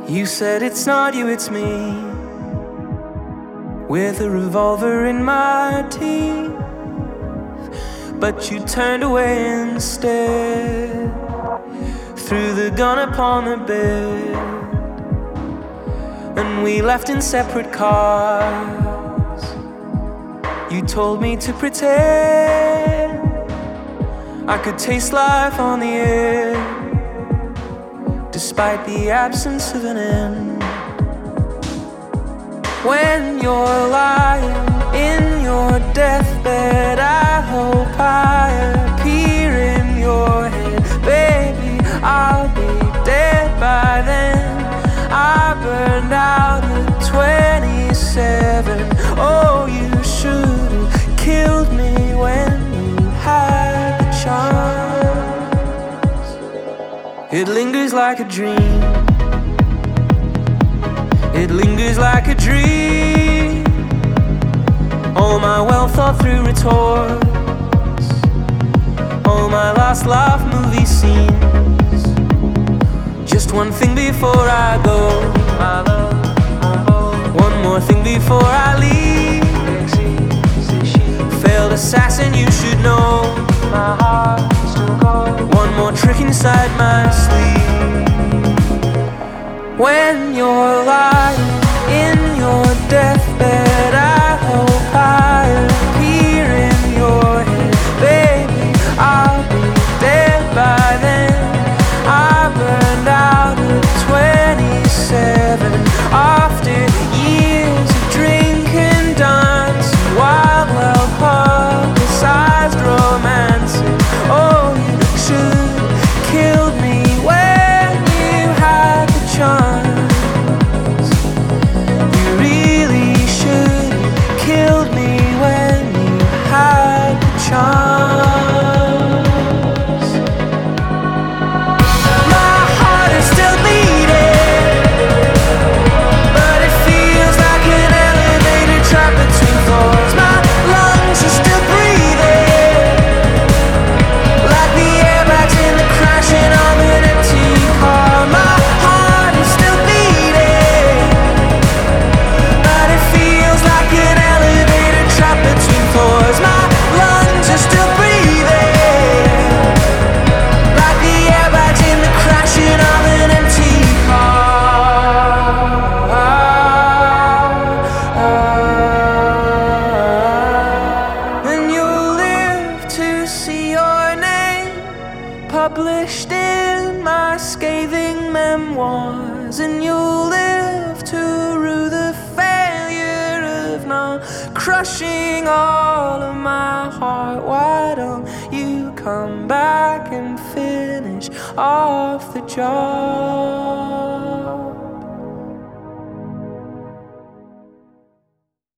You said it's not you, it's me, with a revolver in my teeth. But you turned away instead, threw the gun upon the bed, and we left in separate cars. You told me to pretend I could taste life on the air, despite the absence of an end. When you're lying in your deathbed, I hope I appear in your head. Baby, I'll be dead by then. I burned out at 27. Oh, you should have killed me when you had the chance. It lingers like a dream. It lingers like a dream. All my well thought through retorts, all my last laugh movie scenes. Just one thing before I go, my love, one more thing before I leave. Failed assassin, you should know, my heart still goes. One more trick inside my sleeve. When you're lying in your deathbed, I hope I appear in your head. Baby, I'll be dead by then. I burned out at 27. After years of drink and dance, wild, well-publicized romances. Oh, you should have killed me when you had the chance. You really should have killed me when you had the chance. My heart is still beating, but it feels like an elevator trapped between floors. My lungs are still breathing, like the airbags in the crashing of an empty car. My heart is still beating, but it feels like an elevator trapped between floors. My lungs are still breathing, like the airbags in the crashing of an empty car. And you'll live to see your name published in my scathing memoirs. And you'll live to rue the failure of not crushing all of my heart. Why don't you come back and finish off the job?